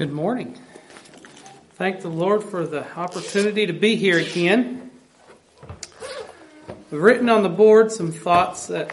Good morning. Thank the Lord for the opportunity to be here again. I've written on the board some thoughts that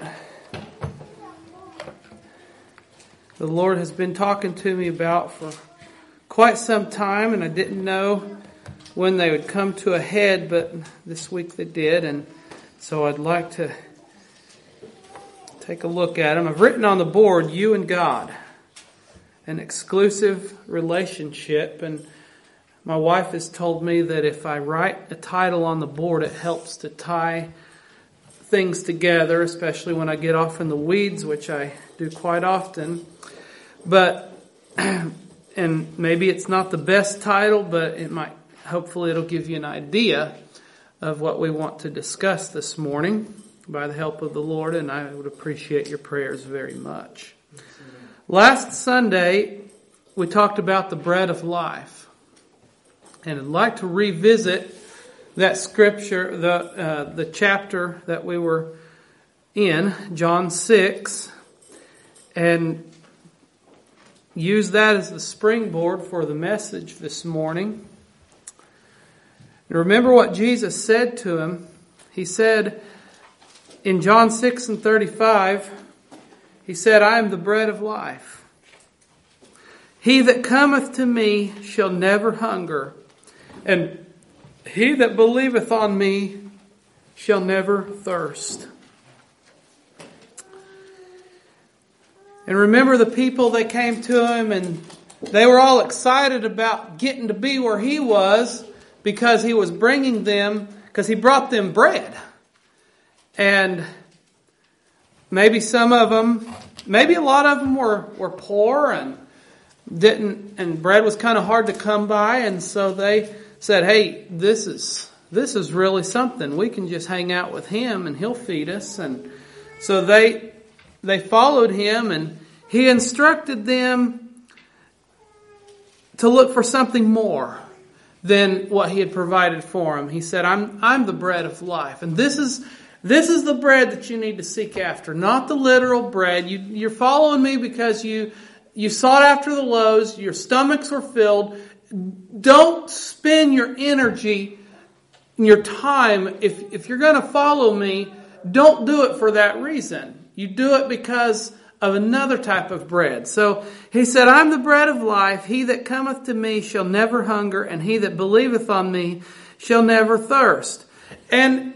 the Lord has been talking to me about for quite some time, and I didn't know when they would come to a head, but this week they did, and so I'd like to take a look at them. I've written on the board, You and God. An exclusive relationship, and my wife has told me that if I write a title on the board, it helps to tie things together, especially when I get off in the weeds, which I do quite often. But, and maybe it's not the best title, but it might, hopefully it'll give you an idea of what we want to discuss this morning by the help of the Lord, and I would appreciate your prayers very much. Last Sunday, we talked about the bread of life. And I'd like to revisit that scripture, the chapter that we were in, John 6, and use that as the springboard for the message this morning. And remember what Jesus said to him. He said in John 6 and 35, He said, I am the bread of life. He that cometh to me shall never hunger, and he that believeth on me shall never thirst. And remember the people that came to him, and they were all excited about getting to be where he was because he was bringing them, because he brought them bread. And maybe some of them, maybe a lot of them were poor and and bread was kind of hard to come by, and so they said, hey, this is really something. We can just hang out with him and he'll feed us. And so they followed him, and he instructed them to look for something more than what he had provided for them. He said, I'm the bread of life, and this is the bread that you need to seek after, not the literal bread. You're following me because you sought after the loaves, your stomachs were filled. Don't spend your energy and your time. If you're going to follow me, don't do it for that reason. You do it because of another type of bread. So he said, I'm the bread of life. He that cometh to me shall never hunger, and he that believeth on me shall never thirst. And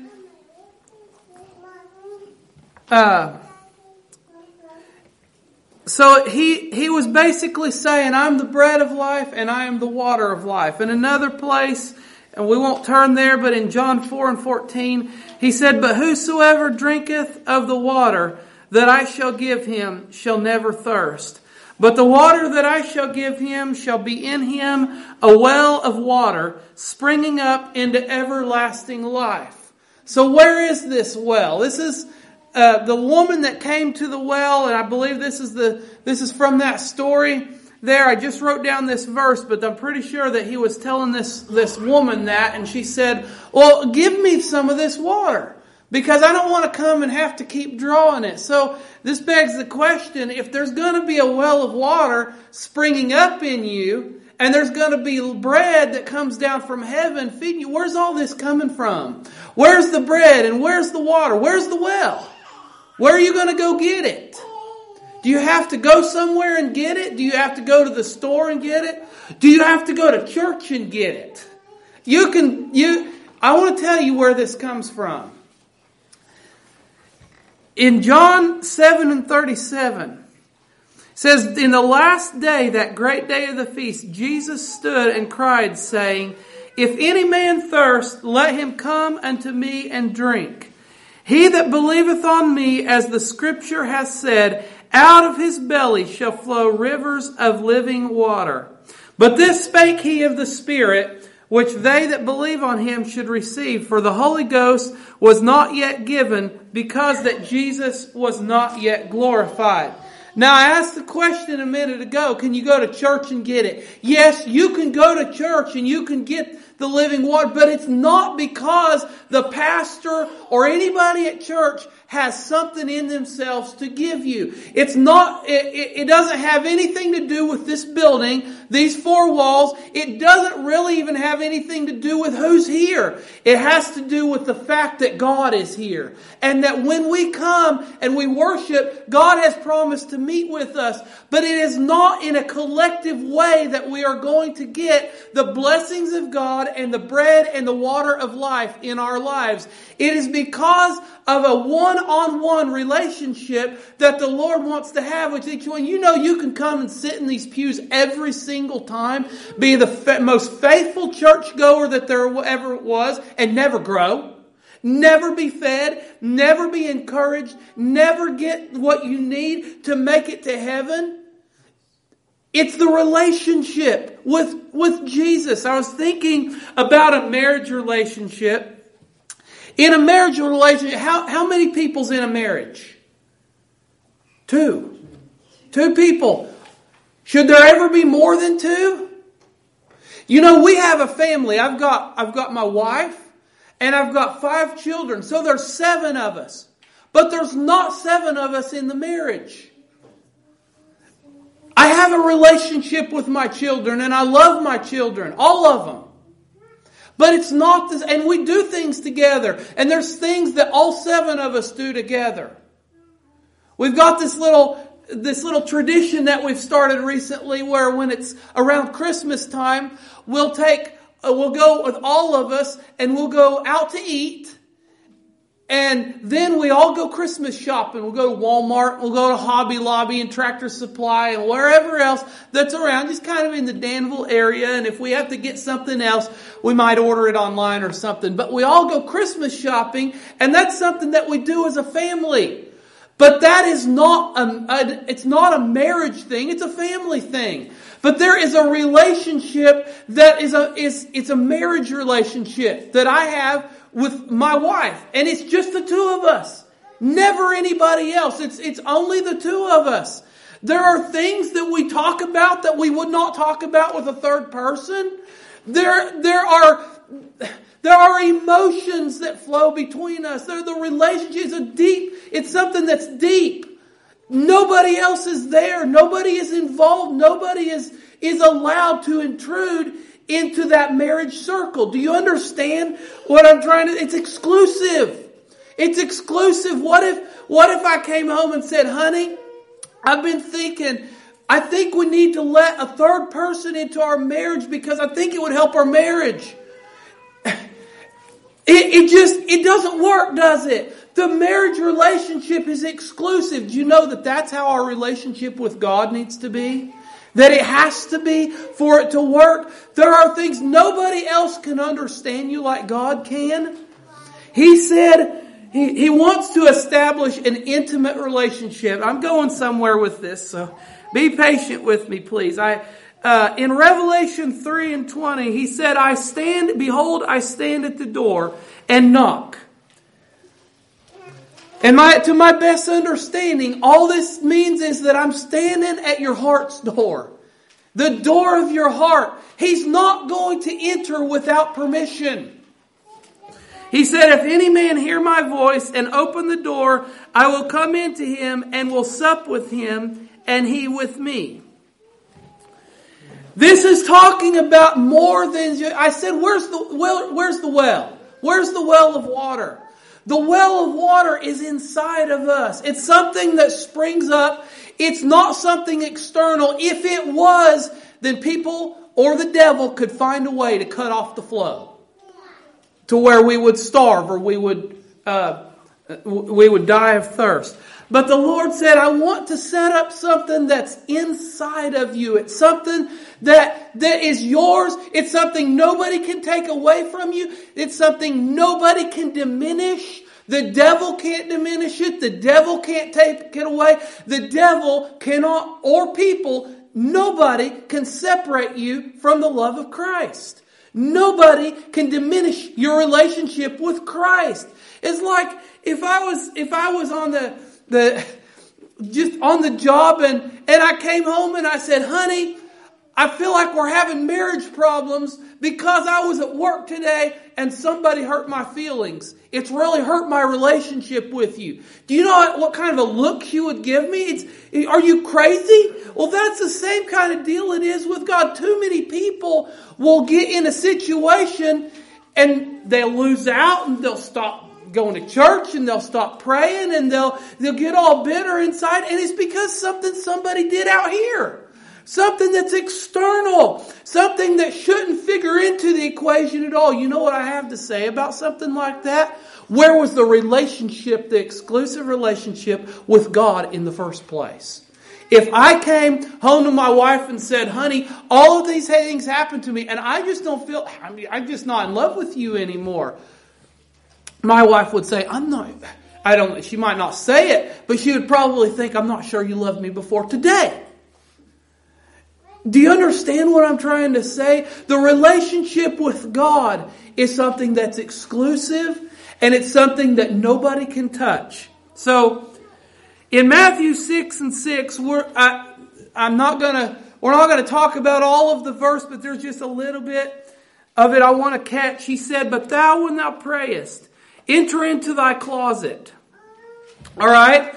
so he was basically saying, I'm the bread of life and I am the water of life. In another place, and we won't turn there, but in John 4 and 14, he said, but whosoever drinketh of the water that I shall give him shall never thirst. But the water that I shall give him shall be in him a well of water springing up into everlasting life. So where is this well? This is the woman that came to the well, and I believe this is from that story there. I just wrote down this verse, but I'm pretty sure that he was telling this woman that, and she said, well, give me some of this water, because I don't want to come and have to keep drawing it. So this begs the question, if there's going to be a well of water springing up in you, and there's going to be bread that comes down from heaven feeding you, where's all this coming from? Where's the bread and where's the water? Where's the well? Where are you going to go get it? Do you have to go somewhere and get it? Do you have to go to the store and get it? Do you have to go to church and get it? I want to tell you where this comes from. In John 7 and 37, it says, in the last day, that great day of the feast, Jesus stood and cried, saying, if any man thirst, let him come unto me and drink. He that believeth on me, as the scripture hath said, out of his belly shall flow rivers of living water. But this spake he of the Spirit, which they that believe on him should receive. For the Holy Ghost was not yet given, because that Jesus was not yet glorified. Now, I asked the question a minute ago, can you go to church and get it? Yes, you can go to church and you can get the living water, but it's not because the pastor or anybody at church has something in themselves to give you. It's not, it doesn't have anything to do with this building, these four walls. It doesn't really even have anything to do with who's here. It has to do with the fact that God is here. And that when we come and we worship, God has promised to meet with us. But it is not in a collective way that we are going to get the blessings of God and the bread and the water of life in our lives. It is because of a one-on-one relationship that the Lord wants to have with each one. You know, you can come and sit in these pews every single time, be the most faithful churchgoer that there ever was, and never grow, never be fed, never be encouraged, never get what you need to make it to heaven. It's the relationship with Jesus. I was thinking about a marriage relationship. In a marriage relationship, how many people's in a marriage? Two. Two people. Should there ever be more than two? You know, we have a family. I've got my wife and I've got 5 children. So there's 7 of us. But there's not 7 of us in the marriage. I have a relationship with my children and I love my children, all of them. But it's not this, and we do things together. And there's things that all 7 of us do together. We've got this little tradition that we've started recently where when it's around Christmas time, we'll go with all of us and we'll go out to eat. And then we all go Christmas shopping. We'll go to Walmart, we'll go to Hobby Lobby and Tractor Supply and wherever else that's around, just kind of in the Danville area. And if we have to get something else, we might order it online or something. But we all go Christmas shopping, and that's something that we do as a family. But that is not it's not a marriage thing, it's a family thing. But there is a relationship that it's a marriage relationship that I have with my wife. And it's just the 2 of us. Never anybody else. It's only the 2 of us. There are things that we talk about that we would not talk about with a third person. There are emotions that flow between us. The relationship is it's something that's deep. Nobody else is there. Nobody is involved. Nobody is allowed to intrude into that marriage circle. Do you understand what I'm trying to? It's exclusive. It's exclusive. What if I came home and said, honey, I've been thinking, I think we need to let a third person into our marriage because I think it would help our marriage. It doesn't work, does it? The marriage relationship is exclusive. Do you know that that's how our relationship with God needs to be? That it has to be for it to work. There are things nobody else can understand you like God can. He said He wants to establish an intimate relationship. I'm going somewhere with this, so be patient with me, please. In Revelation 3:20, He said, Behold, I stand at the door and knock. And to my best understanding, all this means is that I'm standing at your heart's door. The door of your heart. He's not going to enter without permission. He said, if any man hear my voice and open the door, I will come into him and will sup with him and he with me. This is talking about more than... I said, where's the well? Where's the well of water? The well of water is inside of us. It's something that springs up. It's not something external. If it was, then people or the devil could find a way to cut off the flow to where we would starve or we would die of thirst. But the Lord said, I want to set up something that's inside of you. It's something that is yours. It's something nobody can take away from you. It's something nobody can diminish. The devil can't diminish it. The devil can't take it away. The devil cannot, or people, nobody can separate you from the love of Christ. Nobody can diminish your relationship with Christ. It's like if I was on just on the job and I came home and I said, honey, I feel like we're having marriage problems because I was at work today and somebody hurt my feelings. It's really hurt my relationship with you. Do you know what kind of a look you would give me? Are you crazy? Well, that's the same kind of deal it is with God. Too many people will get in a situation and they'll lose out and they'll stop going to church and they'll stop praying and they'll get all bitter inside. And it's because somebody did out here. Something that's external. Something that shouldn't figure into the equation at all. You know what I have to say about something like that? Where was the relationship, the exclusive relationship with God in the first place? If I came home to my wife and said, honey, all of these things happened to me and I just don't feel, I'm just not in love with you anymore. My wife would say, she might not say it, but she would probably think, I'm not sure you loved me before today. Do you understand what I'm trying to say? The relationship with God is something that's exclusive and it's something that nobody can touch. So, in Matthew 6:6, we're not going to talk about all of the verse, but there's just a little bit of it I want to catch. He said, but thou when thou prayest, enter into thy closet. All right?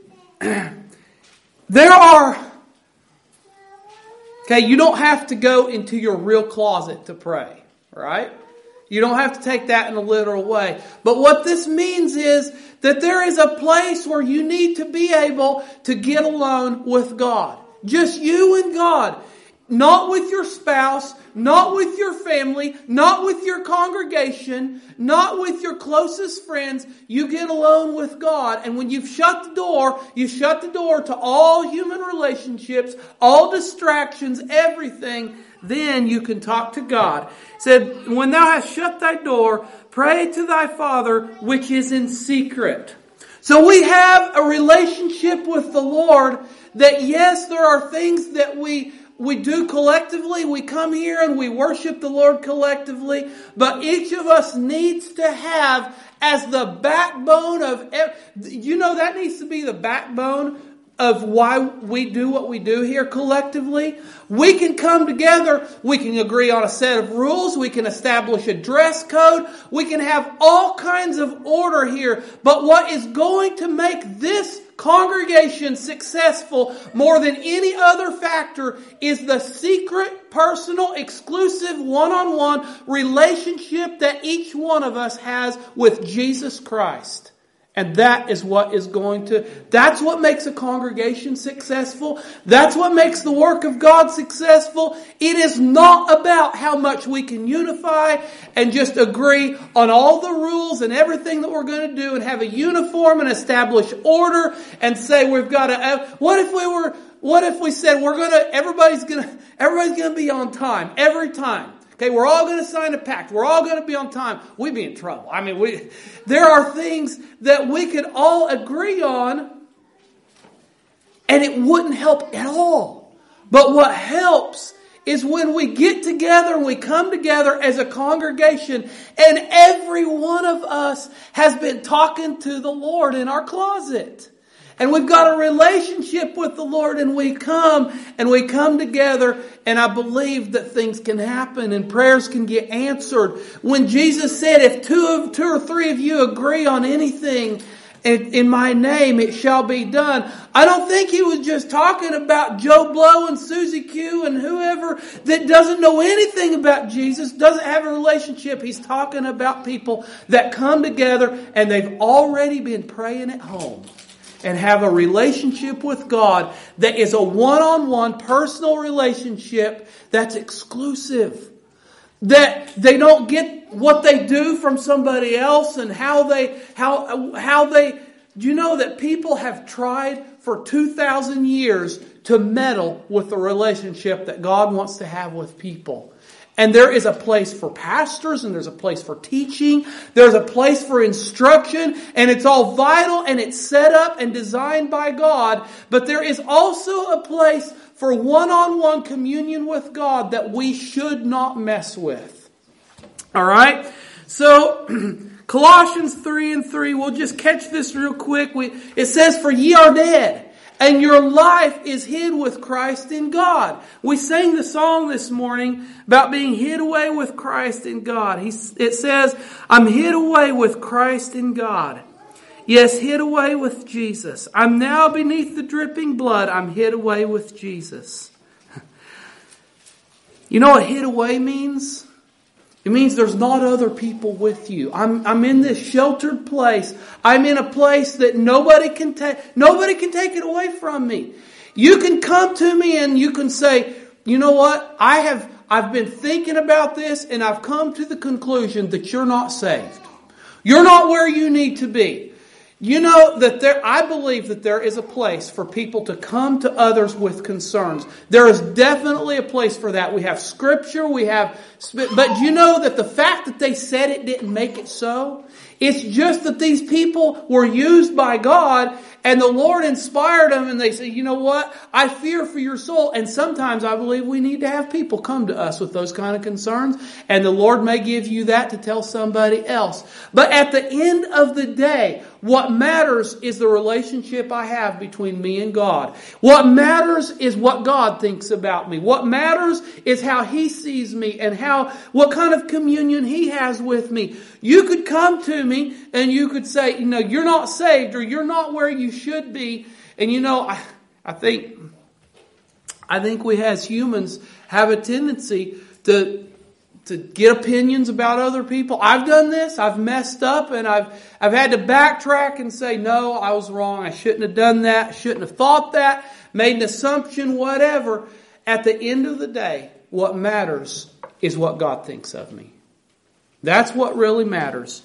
You don't have to go into your real closet to pray, right? You don't have to take that in a literal way. But what this means is that there is a place where you need to be able to get alone with God. Just you and God. Not with your spouse, not with your family, not with your congregation, not with your closest friends. You get alone with God. And when you've shut the door, you shut the door to all human relationships, all distractions, everything. Then you can talk to God. It said, when thou hast shut thy door, pray to thy Father which is in secret. So we have a relationship with the Lord that yes, there are things that we do collectively. We come here and we worship the Lord collectively. But each of us needs to have as the backbone of, that needs to be the backbone of why we do what we do here collectively. We can come together. We can agree on a set of rules. We can establish a dress code. We can have all kinds of order here. But what is going to make this congregation successful more than any other factor is the secret, personal, exclusive, one-on-one relationship that each one of us has with Jesus Christ. And that is that's what makes a congregation successful. That's what makes the work of God successful. It is not about how much we can unify and just agree on all the rules and everything that we're going to do and have a uniform and establish order and say we've got to, what if we said everybody's going to be on time every time? Okay, we're all going to sign a pact. We're all going to be on time. We'd be in trouble. There are things that we could all agree on, and it wouldn't help at all. But what helps is when we get together and we come together as a congregation, and every one of us has been talking to the Lord in our closet. And we've got a relationship with the Lord and we come together and I believe that things can happen and prayers can get answered. When Jesus said, if two or three of you agree on anything in my name, it shall be done. I don't think he was just talking about Joe Blow and Susie Q and whoever that doesn't know anything about Jesus, doesn't have a relationship. He's talking about people that come together and they've already been praying at home. And have a relationship with God that is a one-on-one personal relationship that's exclusive. That they don't get what they do from somebody else and how they, do you know that people have tried for 2,000 years to meddle with the relationship that God wants to have with people? And there is a place for pastors and there's a place for teaching. There's a place for instruction and it's all vital and it's set up and designed by God. But there is also a place for one-on-one communion with God that we should not mess with. All right? So, Colossians 3:3, we'll just catch this real quick. It says, for ye are dead. And your life is hid with Christ in God. We sang the song this morning about being hid away with Christ in God. It says, I'm hid away with Christ in God. Yes, hid away with Jesus. I'm now beneath the dripping blood. I'm hid away with Jesus. You know what hid away means? It means there's not other people with you. I'm in this sheltered place. I'm in a place that nobody can take it away from me. You can come to me and you can say, you know what? I've been thinking about this and I've come to the conclusion that you're not saved. You're not where you need to be. You know that I believe that there is a place for people to come to others with concerns. There is definitely a place for that. We have Scripture, but you know that the fact that they said it didn't make it so. It's just that these people were used by God and the Lord inspired them and they say, you know what? I fear for your soul. And sometimes I believe we need to have people come to us with those kind of concerns. And the Lord may give you that to tell somebody else. But at the end of the day, what matters is the relationship I have between me and God. What matters is what God thinks about me. What matters is how He sees me and what kind of communion He has with me. You could come to me and you could say, you know, you're not saved or you're not where you should be. And you know, I think we as humans have a tendency to get opinions about other people. I've done this. I've messed up and I've had to backtrack and say, no, I was wrong. I shouldn't have done that. Shouldn't have thought that. Made an assumption, whatever. At the end of the day, what matters is what God thinks of me. That's what really matters.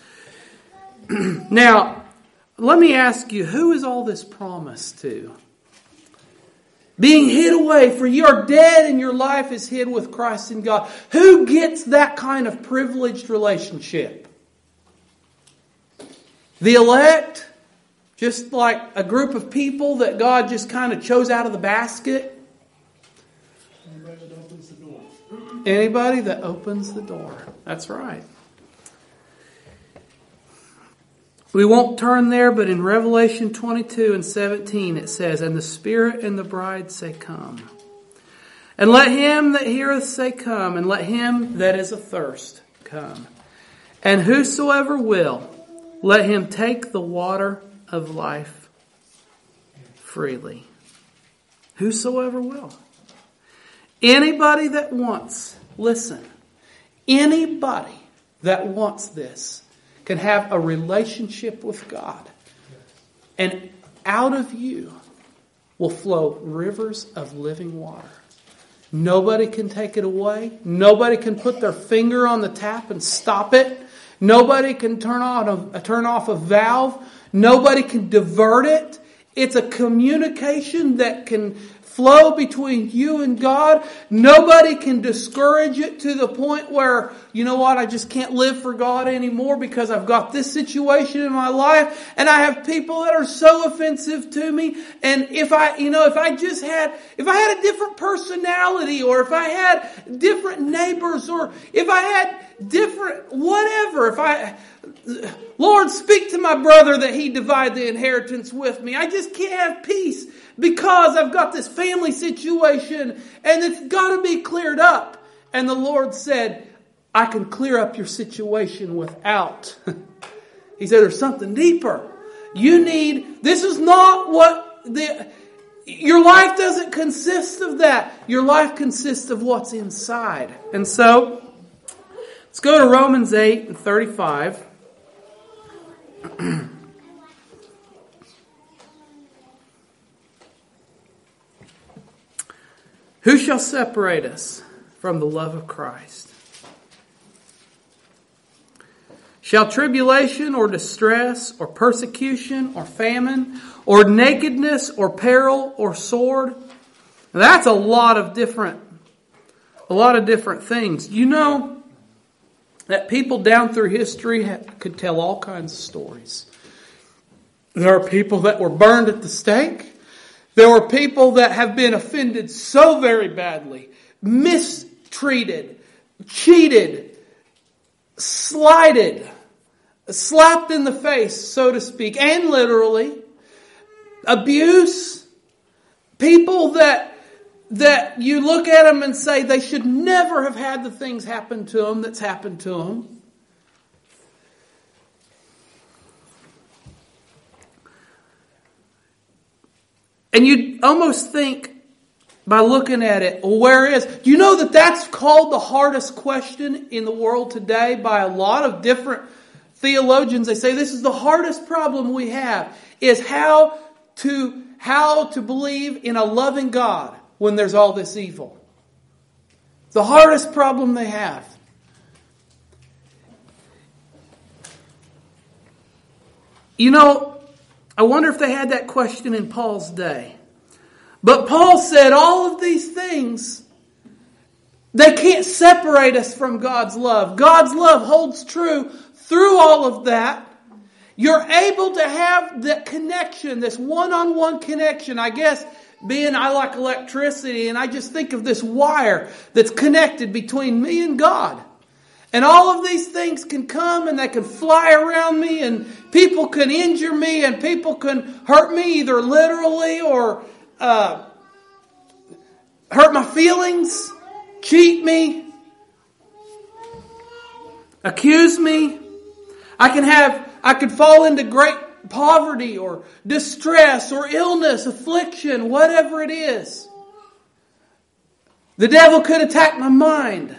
Now, let me ask you, who is all this promised to? Being hid away, for you are dead and your life is hid with Christ in God. Who gets that kind of privileged relationship? The elect? Just like a group of people that God just kind of chose out of the basket? Anybody that opens the door. Anybody that opens the door. That's right. We won't turn there, but in Revelation 22 and 17 it says, and the Spirit and the bride say, come. And let him that heareth say, come. And let him that is athirst come. And whosoever will, let him take the water of life freely. Whosoever will. Anybody that wants, listen, anybody that wants this can have a relationship with God. And out of you will flow rivers of living water. Nobody can take it away. Nobody can put their finger on the tap and stop it. Nobody can turn off a valve. Nobody can divert it. It's a communication that can flow between you and God. Nobody can discourage it to the point where, you know what, I just can't live for God anymore because I've got this situation in my life and I have people that are so offensive to me. And if I had a different personality, or if I had different neighbors, or if I had different whatever, Lord, speak to my brother that he divide the inheritance with me. I just can't have peace because I've got this family situation and it's got to be cleared up. And the Lord said, I can clear up your situation without. He said, there's something deeper. This is not your life doesn't consist of that. Your life consists of what's inside. And so, let's go to Romans 8 and 35. Who shall separate us from the love of Christ? Shall tribulation or distress or persecution or famine or nakedness or peril or sword? Now that's a lot of different things. You know that people down through history could tell all kinds of stories. There are people that were burned at the stake. There were people that have been offended so very badly, mistreated, cheated, slighted, slapped in the face, so to speak, and literally, abuse, People that you look at them and say they should never have had the things happen to them that's happened to them. And you'd almost think, by looking at it, well, where is? Do you know that that's called the hardest question in the world today by a lot of different theologians? They say this is the hardest problem we have, is how to believe in a loving God when there's all this evil. The hardest problem they have. You know, I wonder if they had that question in Paul's day. But Paul said all of these things, they can't separate us from God's love. God's love holds true through all of that. You're able to have that connection, this one-on-one connection. I guess I like electricity, and I just think of this wire that's connected between me and God. And all of these things can come and they can fly around me, and people can injure me, and people can hurt me either literally or hurt my feelings, cheat me, accuse me. I could fall into great poverty or distress or illness, affliction, whatever it is. The devil could attack my mind.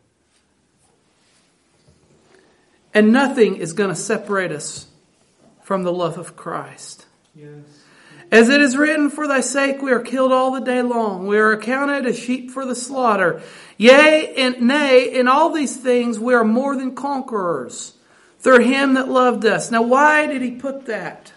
And nothing is going to separate us from the love of Christ. Yes. As it is written, for thy sake we are killed all the day long. We are accounted as sheep for the slaughter. Yea, and nay, in all these things we are more than conquerors through him that loved us. Now why did he put that?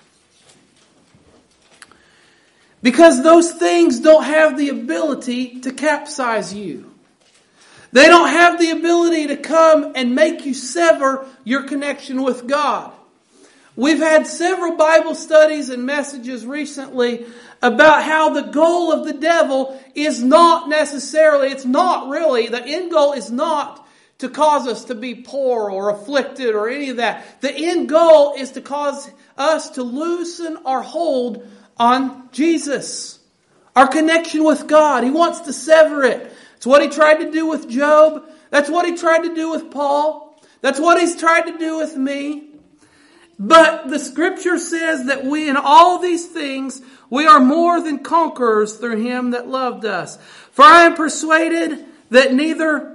Because those things don't have the ability to capsize you. They don't have the ability to come and make you sever your connection with God. We've had several Bible studies and messages recently about how the goal of the devil is not necessarily, it's not really, the end goal is not to cause us to be poor or afflicted or any of that. The end goal is to cause us to loosen our hold on Jesus, our connection with God. He wants to sever it. It's what he tried to do with Job. That's what he tried to do with Paul. That's what he's tried to do with me. But the scripture says that we, in all these things, we are more than conquerors through him that loved us. For I am persuaded that neither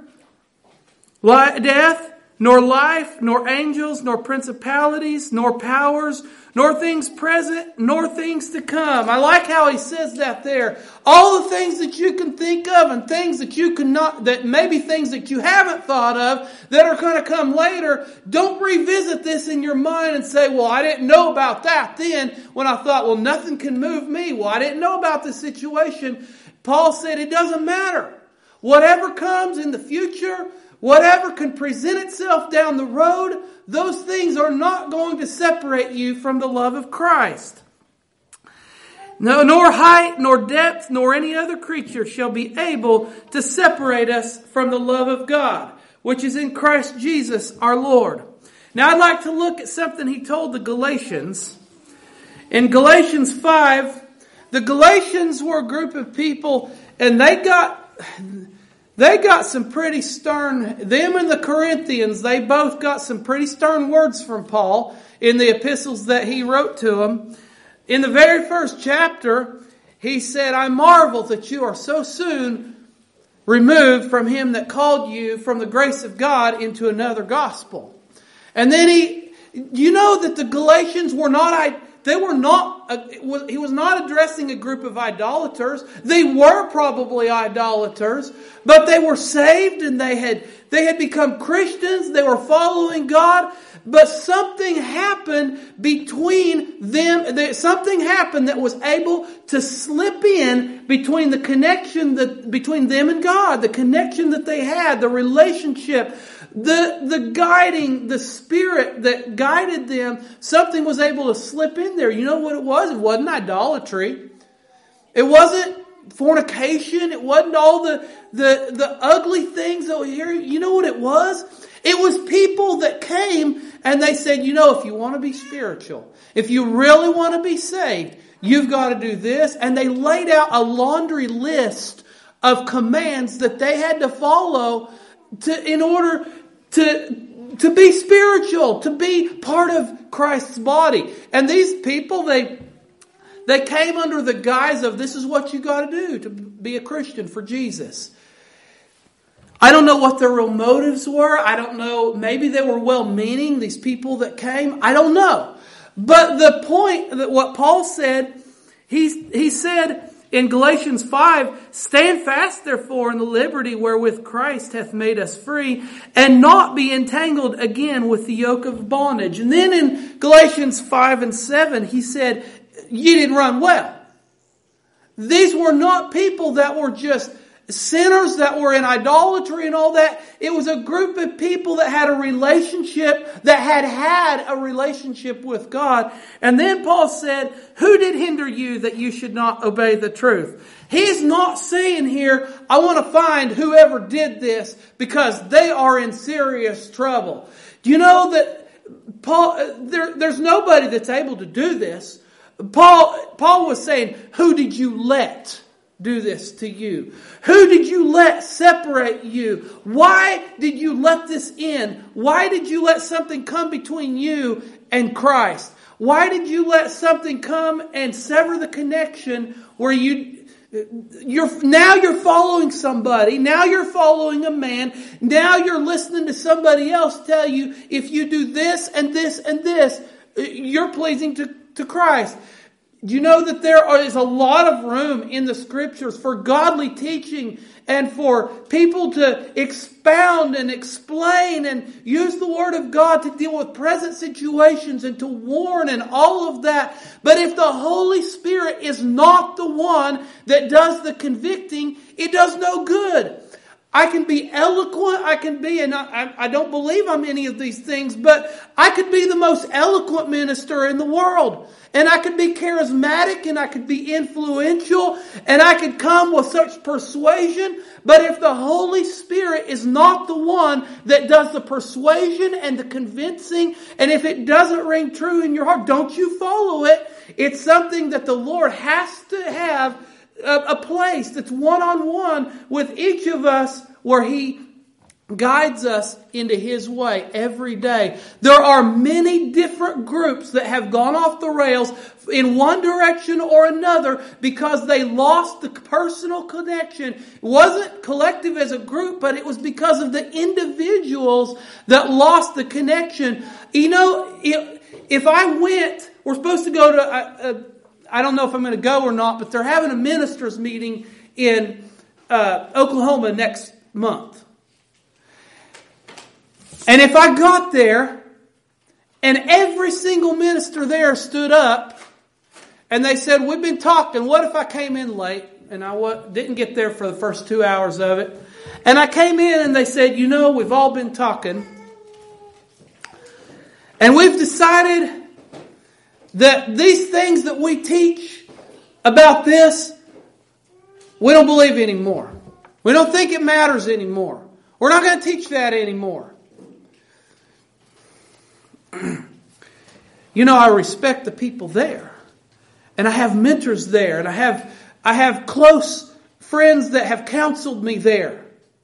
death, nor life, nor angels, nor principalities, nor powers, nor things present, nor things to come. I like how he says that there. All the things that you can think of and things that you cannot, that maybe things that you haven't thought of that are going to come later, don't revisit this in your mind and say, well, I didn't know about that then when I thought, well, nothing can move me. Well, I didn't know about this situation. Paul said it doesn't matter. Whatever comes in the future, whatever can present itself down the road, those things are not going to separate you from the love of Christ. No, nor height, nor depth, nor any other creature shall be able to separate us from the love of God, which is in Christ Jesus our Lord. Now I'd like to look at something he told the Galatians. In Galatians 5, the Galatians were a group of people, and they got some pretty stern, them and the Corinthians, they both got some pretty stern words from Paul in the epistles that he wrote to them. In the very first chapter, he said, I marvel that you are so soon removed from him that called you from the grace of God into another gospel. And then you know that the Galatians were not, he was not addressing a group of idolaters. They were probably idolaters, but they were saved and they had become Christians. They were following God, but something happened between them. Something happened that was able to slip in between the connection between them and God, the connection that they had, the relationship, the guiding, the spirit that guided them. Something was able to slip in there. You know what it was? It wasn't idolatry. It wasn't fornication. It wasn't all the ugly things over here. You know what it was? It was people that came and they said, if you want to be spiritual, if you really want to be saved, You've got to do this. And they laid out a laundry list of commands that they had to follow in order to be spiritual, to be part of Christ's body. And these people, they came under the guise of, this is what you got to do to be a Christian for Jesus. I don't know what their real motives were. I don't know. Maybe they were well-meaning, these people that came. I don't know. But the point that what Paul said, he said in Galatians 5, stand fast therefore in the liberty wherewith Christ hath made us free, and not be entangled again with the yoke of bondage. And then in Galatians 5 and 7, he said, you didn't run well. These were not people that were just sinners that were in idolatry and all that. It was a group of people that had a relationship, that had a relationship with God. And then Paul said, who did hinder you that you should not obey the truth? He's not saying here, I want to find whoever did this because they are in serious trouble. Do you know that Paul, there's nobody that's able to do this. Paul was saying, who did you let do this to you? Who did you let separate you? Why did you let this in? Why did you let something come between you and Christ? Why did you let something come and sever the connection where you're following somebody, now you're following a man, now you're listening to somebody else tell you, if you do this and this and this, you're pleasing to Christ. Do you know that there is a lot of room in the Scriptures for godly teaching and for people to expound and explain and use the Word of God to deal with present situations and to warn and all of that. But if the Holy Spirit is not the one that does the convicting, it does no good. I can be eloquent, and I don't believe I'm any of these things, but I could be the most eloquent minister in the world. And I could be charismatic, and I could be influential, and I could come with such persuasion. But if the Holy Spirit is not the one that does the persuasion and the convincing, and if it doesn't ring true in your heart, don't you follow it. It's something that the Lord has to have a place that's one-on-one with each of us where He guides us into His way every day. There are many different groups that have gone off the rails in one direction or another because they lost the personal connection. It wasn't collective as a group, but it was because of the individuals that lost the connection. You know, if I went, we're supposed to go to I don't know if I'm going to go or not, but they're having a ministers meeting in Oklahoma next month. And if I got there and every single minister there stood up and they said, we've been talking, what if I came in late and I didn't get there for the first 2 hours of it? And I came in and they said, you know, we've all been talking and we've decided that these things that we teach about this, we don't believe anymore. We don't think it matters anymore. We're not going to teach that anymore. You know, I respect the people there. And I have mentors there. And I have close friends that have counseled me there.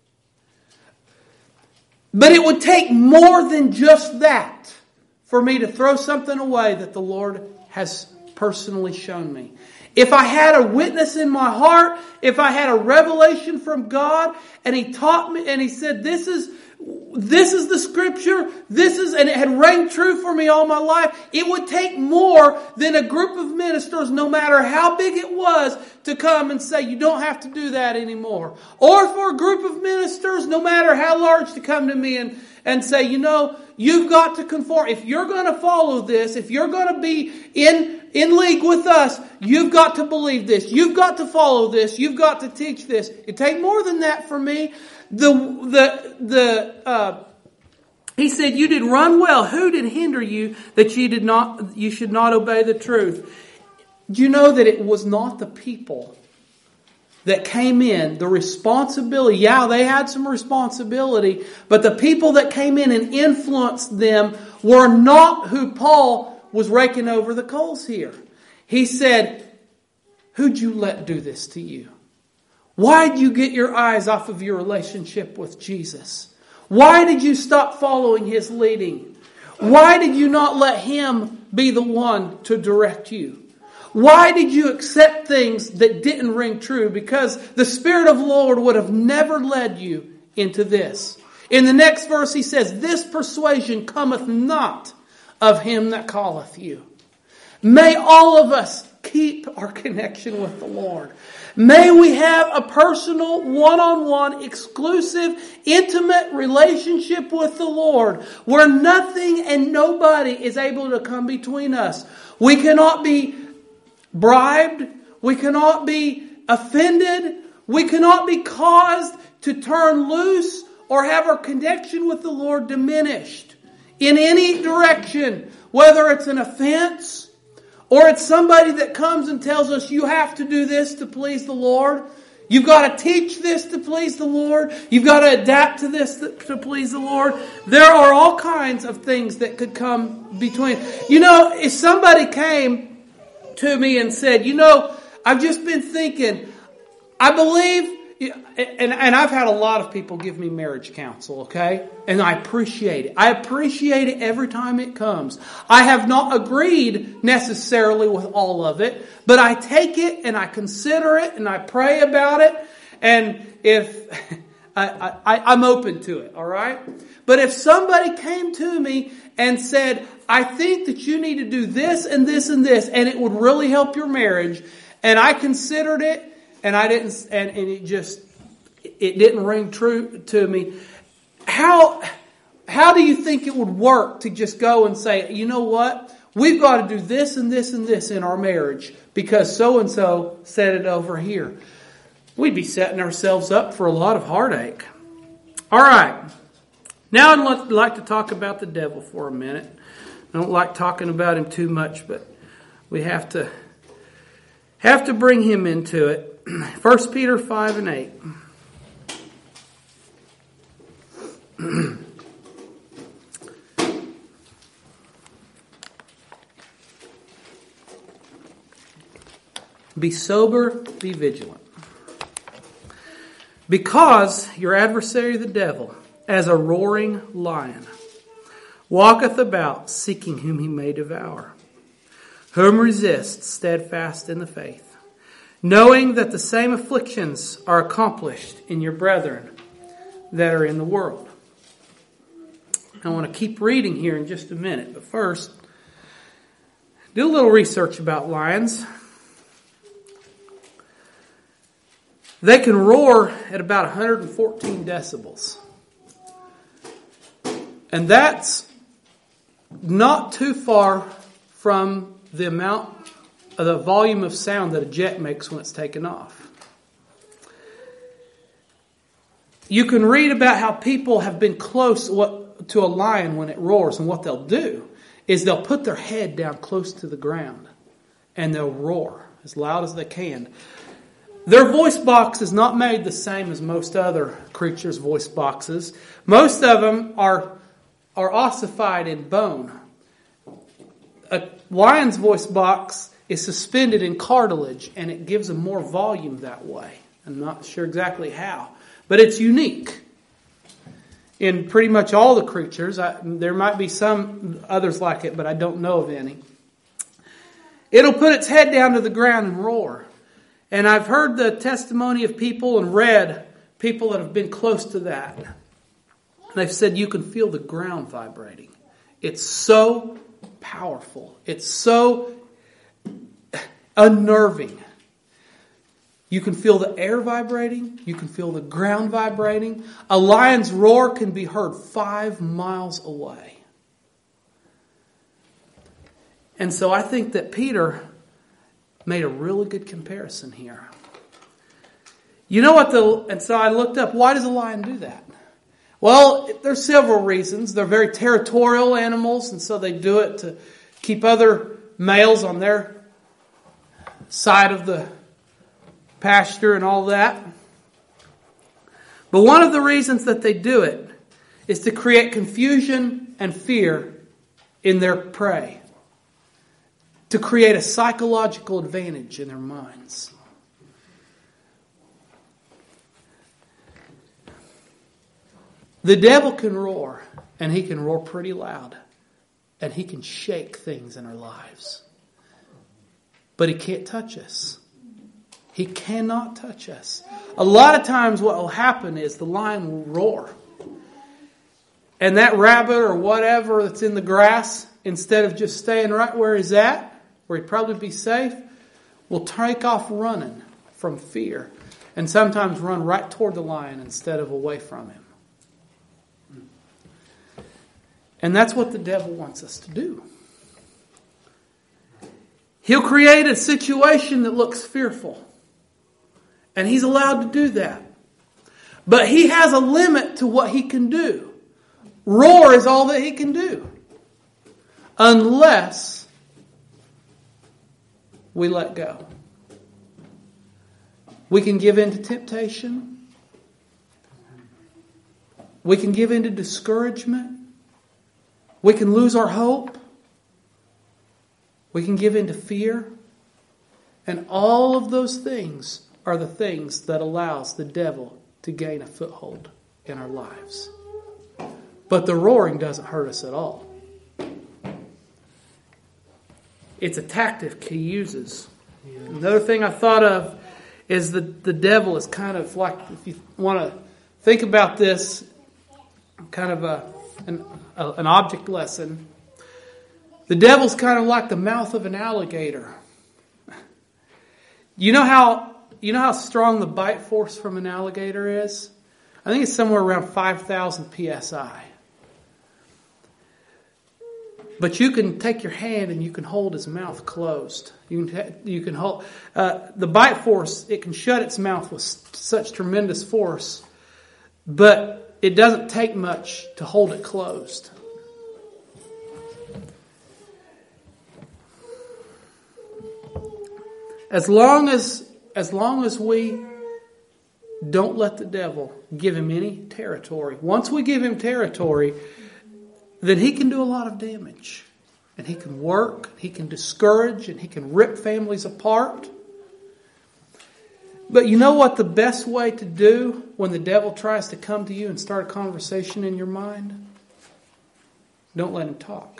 But it would take more than just that for me to throw something away that the Lord has personally shown me. If I had a witness in my heart, if I had a revelation from God, and He taught me, and He said, this is the Scripture, and it had rang true for me all my life, it would take more than a group of ministers, no matter how big it was, to come and say, you don't have to do that anymore. Or for a group of ministers, no matter how large, to come to me and say, you know, you've got to conform. If you're going to follow this, if you're going to be in league with us, you've got to believe this. You've got to follow this. You've got to teach this. It take more than that for me. He said, you did run well. Who did hinder you that you should not obey the truth? Do you know that it was not the people that came in, the responsibility? Yeah, they had some responsibility, but the people that came in and influenced them were not who Paul was raking over the coals here. He said, Who'd you let do this to you? Why did you get your eyes off of your relationship with Jesus? Why did you stop following His leading? Why did you not let Him be the one to direct you? Why did you accept things that didn't ring true? Because the Spirit of the Lord would have never led you into this. In the next verse he says, this persuasion cometh not of him that calleth you. May all of us keep our connection with the Lord. May we have a personal, one-on-one, exclusive, intimate relationship with the Lord where nothing and nobody is able to come between us. We cannot be bribed. We cannot be offended. We cannot be caused to turn loose or have our connection with the Lord diminished in any direction, whether it's an offense or it's somebody that comes and tells us you have to do this to please the Lord. You've got to teach this to please the Lord. You've got to adapt to this to please the Lord. There are all kinds of things that could come between. You know, if somebody came to me and said, you know, I've just been thinking, I believe, and I've had a lot of people give me marriage counsel, okay? And I appreciate it. I appreciate it every time it comes. I have not agreed necessarily with all of it, but I take it and I consider it and I pray about it. And if I'm open to it, all right? But if somebody came to me and said, I think that you need to do this and this and this, and it would really help your marriage, and I considered it, and I didn't, and it didn't ring true to me. How do you think it would work to just go and say, you know what? We've got to do this and this and this in our marriage because so-and-so said it over here. We'd be setting ourselves up for a lot of heartache. All right. Now I'd like to talk about the devil for a minute. I don't like talking about him too much, but we have to bring him into it. 1 Peter 5 and 8. Be sober, be vigilant. Because your adversary the devil, as a roaring lion, walketh about, seeking whom he may devour. Whom resist, steadfast in the faith, knowing that the same afflictions are accomplished in your brethren that are in the world. I want to keep reading here in just a minute, but first, do a little research about lions. They can roar at about 114 decibels. And that's not too far from the volume of sound that a jet makes when it's taken off. You can read about how people have been close to a lion when it roars, and what they'll do is they'll put their head down close to the ground and they'll roar as loud as they can. Their voice box is not made the same as most other creatures' voice boxes. Most of them are ossified in bone. A lion's voice box is suspended in cartilage, and it gives them more volume that way. I'm not sure exactly how, but it's unique in pretty much all the creatures. There might be some others like it, but I don't know of any. It'll put its head down to the ground and roar. And I've heard the testimony of people and read people that have been close to that. And they've said you can feel the ground vibrating. It's so powerful. It's so unnerving. You can feel the air vibrating. You can feel the ground vibrating. A lion's roar can be heard 5 miles away. And so I think that Peter made a really good comparison here. You know what and so I looked up, why does a lion do that? Well, there's several reasons. They're very territorial animals, and so they do it to keep other males on their side of the pasture and all that. But one of the reasons that they do it is to create confusion and fear in their prey. to create a psychological advantage in their minds. The devil can roar, and he can roar pretty loud, and he can shake things in our lives. But he can't touch us. He cannot touch us. A lot of times what will happen is the lion will roar. And that rabbit or whatever that's in the grass, instead of just staying right where he's at, where he'd probably be safe, will take off running from fear. And sometimes run right toward the lion instead of away from him. And that's what the devil wants us to do. He'll create a situation that looks fearful. And he's allowed to do that. But he has a limit to what he can do. Roar is all that he can do. Unless we let go. We can give in to temptation. We can give in to discouragement. We can lose our hope. We can give in to fear. And all of those things are the things that allows the devil to gain a foothold in our lives. But the roaring doesn't hurt us at all. It's a tactic he uses. Another thing I thought of is that the devil is kind of like, if you want to think about this, kind of an object lesson. The devil's kind of like the mouth of an alligator. You know how strong the bite force from an alligator is? I think it's somewhere around 5,000 psi. But you can take your hand and you can hold his mouth closed. You can hold the bite force. It can shut its mouth with such tremendous force, but it doesn't take much to hold it closed. As long as we don't let the devil give him any territory. Once we give him territory, then he can do a lot of damage. And he can work, he can discourage, and he can rip families apart. But you know what the best way to do when the devil tries to come to you and start a conversation in your mind? Don't let him talk.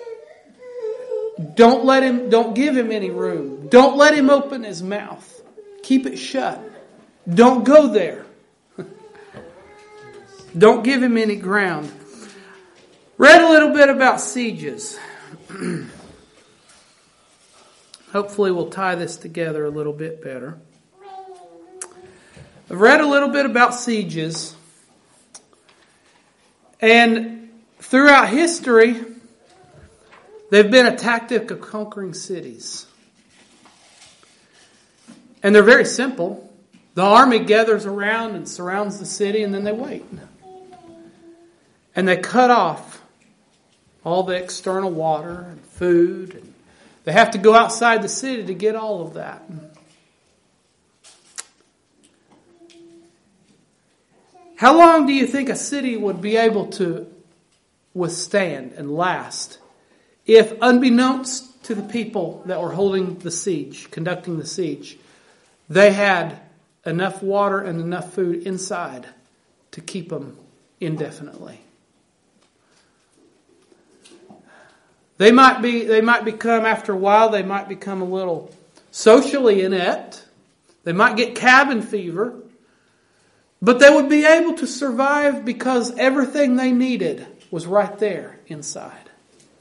Don't give him any room. Don't let him open his mouth. Keep it shut. Don't go there. Don't give him any ground. Read a little bit about sieges. Hopefully we'll tie this together a little bit better. I've read a little bit about sieges. And throughout history, they've been a tactic of conquering cities. And they're very simple. The army gathers around and surrounds the city, and then they wait. And they cut off all the external water and food. And they have to go outside the city to get all of that. How long do you think a city would be able to withstand and last if, unbeknownst to the people that were holding the siege, conducting the siege, they had enough water and enough food inside to keep them indefinitely? They might become, after a while, they might become a little socially inept. They might get cabin fever. But they would be able to survive because everything they needed was right there inside.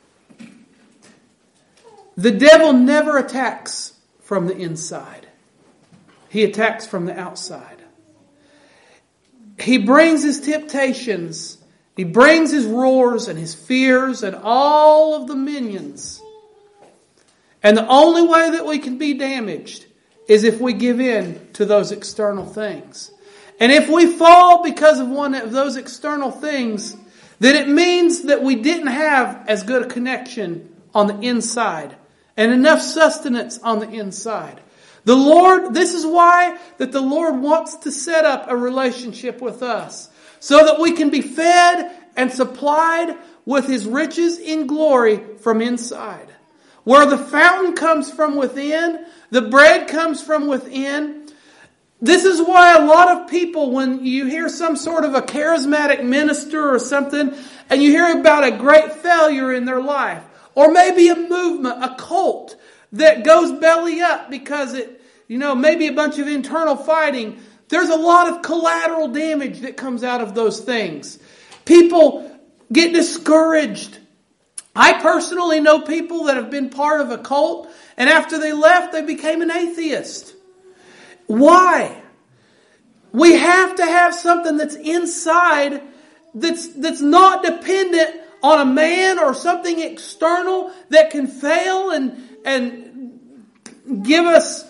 The devil never attacks from the inside. He attacks from the outside. He brings his temptations. He brings his roars and his fears and all of the minions. And the only way that we can be damaged is if we give in to those external things. And if we fall because of one of those external things, then it means that we didn't have as good a connection on the inside and enough sustenance on the inside. The Lord, this is why that the Lord wants to set up a relationship with us so that we can be fed and supplied with His riches in glory from inside. where the fountain comes from within, the bread comes from within. This is why a lot of people, when you hear some sort of a charismatic minister or something, and you hear about a great failure in their life, or maybe a movement, a cult that goes belly up because maybe a bunch of internal fighting, there's a lot of collateral damage that comes out of those things. People get discouraged. I personally know people that have been part of a cult, and after they left, they became an atheist. Why? We have to have something that's inside that's not dependent on a man or something external that can fail and give us,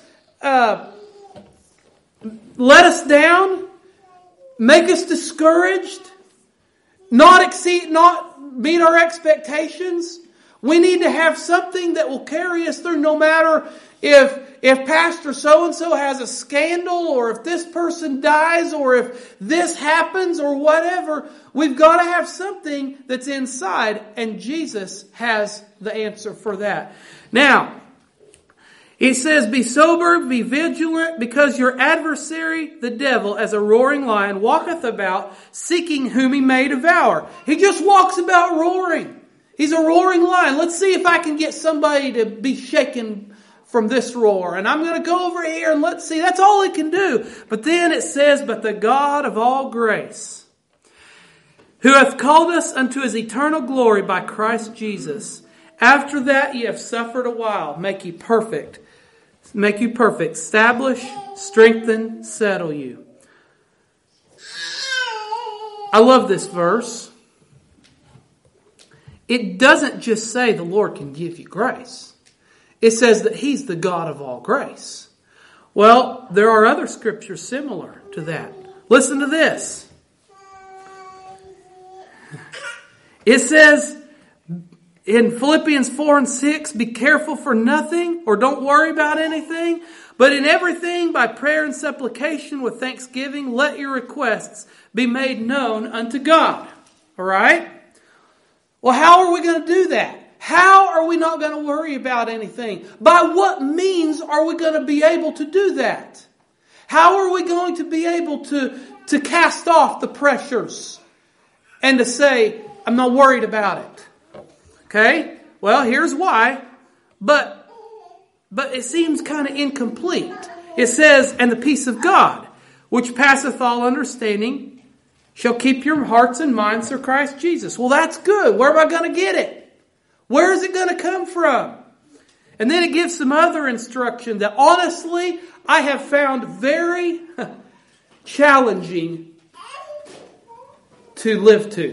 let us down, make us discouraged, not meet our expectations. We need to have something that will carry us through no matter if Pastor so-and-so has a scandal, or if this person dies, or if this happens, or whatever. We've got to have something that's inside, and Jesus has the answer for that. Now, he says, be sober, be vigilant, because your adversary, the devil, as a roaring lion, walketh about, seeking whom he may devour. He just walks about roaring. He's a roaring lion. Let's see if I can get somebody to be shaken from this roar. And I'm going to go over here and let's see. That's all he can do. But then it says, but the God of all grace, who hath called us unto his eternal glory by Christ Jesus, after that ye have suffered a while, make you perfect, establish, strengthen, settle you. I love this verse. It doesn't just say the Lord can give you grace. It says that He's the God of all grace. Well, there are other scriptures similar to that. Listen to this. It says in Philippians 4 and 6, be careful for nothing, or don't worry about anything, but in everything by prayer and supplication with thanksgiving, let your requests be made known unto God. All right? Well, how are we going to do that? How are we not going to worry about anything? By what means are we going to be able to do that? How are we going to be able to cast off the pressures and to say, I'm not worried about it? Okay? Well, here's why. But it seems kind of incomplete. It says, and the peace of God, which passeth all understanding, shall keep your hearts and minds through Christ Jesus. Well, that's good. Where am I going to get it? Where is it going to come from? And then it gives some other instruction that honestly I have found very challenging to live to.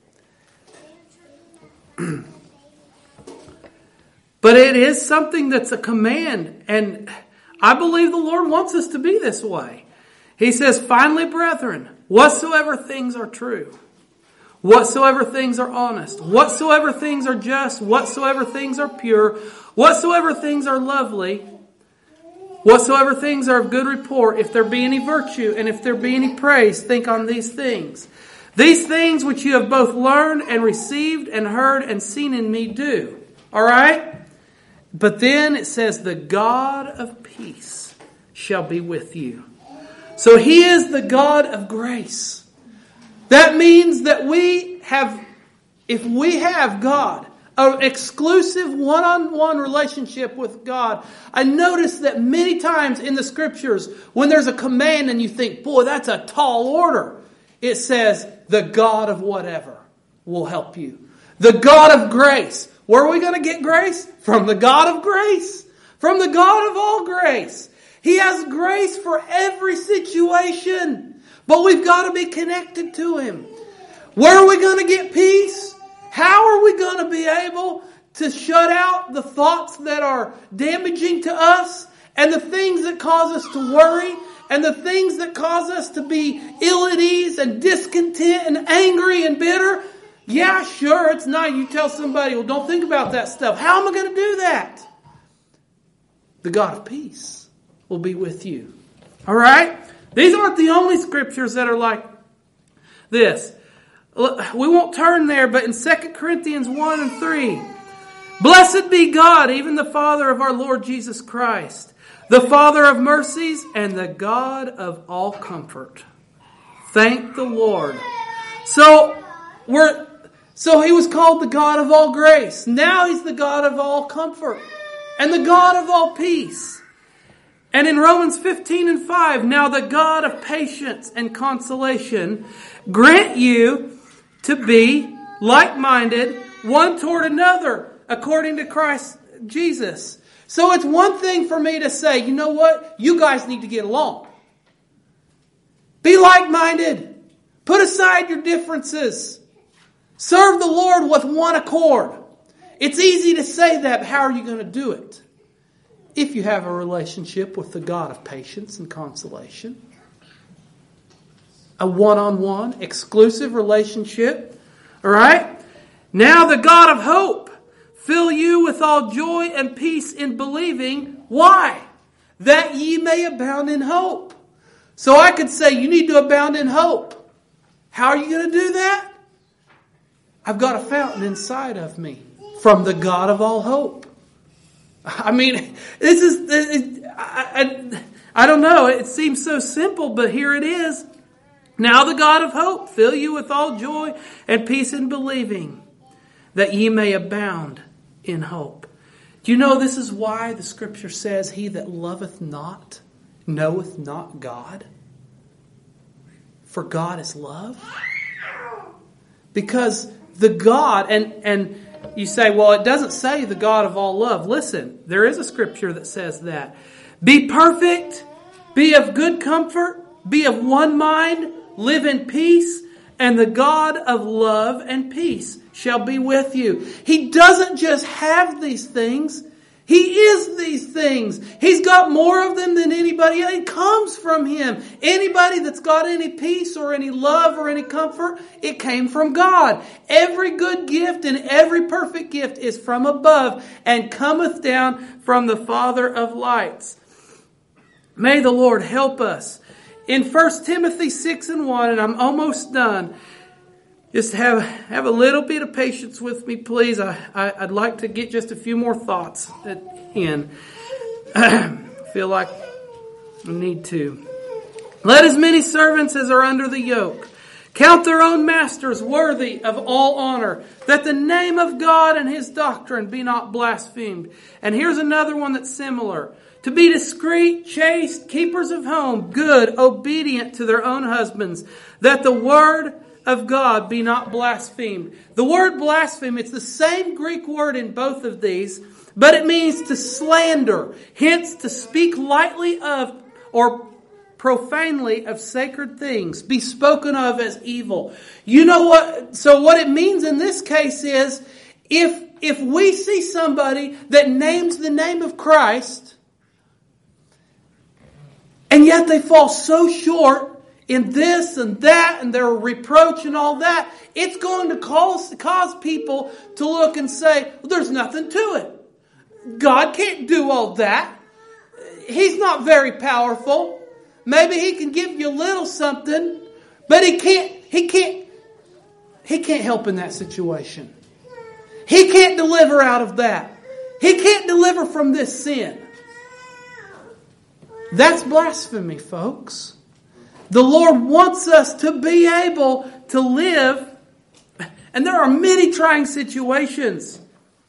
But it is something that's a command, and I believe the Lord wants us to be this way. He says, finally, brethren, whatsoever things are true, whatsoever things are honest, whatsoever things are just, whatsoever things are pure, whatsoever things are lovely, whatsoever things are of good report, if there be any virtue and if there be any praise, think on these things. These things which you have both learned and received and heard and seen in me do. All right? But then it says, the God of peace shall be with you. So He is the God of grace. That means that if we have God, an exclusive one-on-one relationship with God, I notice that many times in the scriptures, when there's a command and you think, boy, that's a tall order, it says, the God of whatever will help you. The God of grace. Where are we going to get grace? From the God of grace. From the God of all grace. He has grace for every situation. But we've got to be connected to Him. Where are we going to get peace? How are we going to be able to shut out the thoughts that are damaging to us, and the things that cause us to worry, and the things that cause us to be ill at ease and discontent and angry and bitter? Yeah, sure, it's nice. You tell somebody, well, don't think about that stuff. How am I going to do that? The God of peace will be with you. All right? These aren't the only scriptures that are like this. We won't turn there, but in 2 Corinthians 1 and 3, Blessed be God, even the Father of our Lord Jesus Christ, the Father of mercies and the God of all comfort. Thank the Lord. So he was called the God of all grace. Now he's the God of all comfort and the God of all peace. And in Romans 15:5, now the God of patience and consolation grant you to be like-minded one toward another according to Christ Jesus. So it's one thing for me to say, you know what? You guys need to get along. Be like-minded. Put aside your differences. Serve the Lord with one accord. It's easy to say that, but how are you going to do it? If you have a relationship with the God of patience and consolation. A one-on-one, exclusive relationship. All right? Now the God of hope fill you with all joy and peace in believing. Why? That ye may abound in hope. So I could say you need to abound in hope. How are you going to do that? I've got a fountain inside of me from the God of all hope. I mean, I don't know. It seems so simple, but here it is. Now the God of hope fill you with all joy and peace in believing, that ye may abound in hope. Do you know this is why the Scripture says, he that loveth not knoweth not God? For God is love. Because the God, and you say, well, it doesn't say the God of all love. Listen, there is a Scripture that says that. Be perfect, be of good comfort, be of one mind, live in peace, and the God of love and peace shall be with you. He doesn't just have these things. He is these things. He's got more of them than anybody else. It comes from Him. Anybody that's got any peace or any love or any comfort, it came from God. Every good gift and every perfect gift is from above and cometh down from the Father of lights. May the Lord help us. In 1 Timothy 6:1, and I'm almost done, just have a little bit of patience with me, please. I'd like to get just a few more thoughts in. I feel like I need to. Let as many servants as are under the yoke count their own masters worthy of all honor, that the name of God and His doctrine be not blasphemed. And here's another one that's similar. To be discreet, chaste, keepers of home, good, obedient to their own husbands, that the word of God be not blasphemed. The word blaspheme, it's the same Greek word in both of these, but it means to slander, hence to speak lightly of or profanely of sacred things, be spoken of as evil. You know what? So what it means in this case is, if we see somebody that names the name of Christ, and yet they fall so short in this and that, and their reproach and all that, it's going to cause people to look and say, well, there's nothing to it. God can't do all that. He's not very powerful. Maybe He can give you a little something, but He can't help in that situation. He can't deliver out of that. He can't deliver from this sin. That's blasphemy, folks. The Lord wants us to be able to live, and there are many trying situations.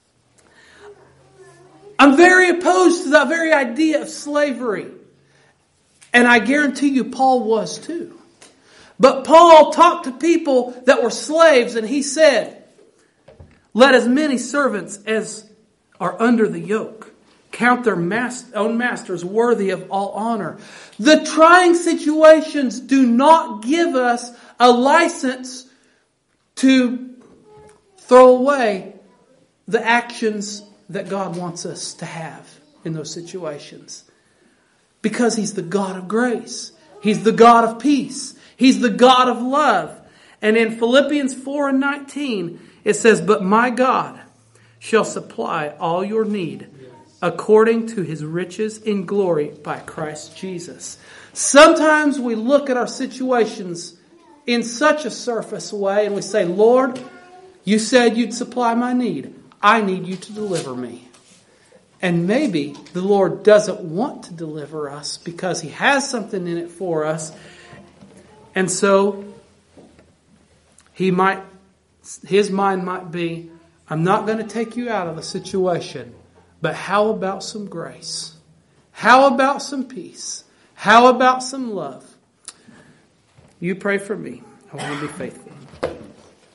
I'm very opposed to the very idea of slavery. And I guarantee you Paul was too. But Paul talked to people that were slaves, and he said, let as many servants as are under the yoke count their own masters worthy of all honor. The trying situations do not give us a license to throw away the actions that God wants us to have in those situations. Because He's the God of grace. He's the God of peace. He's the God of love. And in Philippians 4:19, it says, but my God shall supply all your need according to His riches in glory by Christ Jesus. Sometimes we look at our situations in such a surface way and we say, Lord, you said you'd supply my need. I need you to deliver me. And maybe the Lord doesn't want to deliver us because He has something in it for us. And so His mind might be, I'm not going to take you out of the situation, but how about some grace? How about some peace? How about some love? You pray for me. I want to be faithful.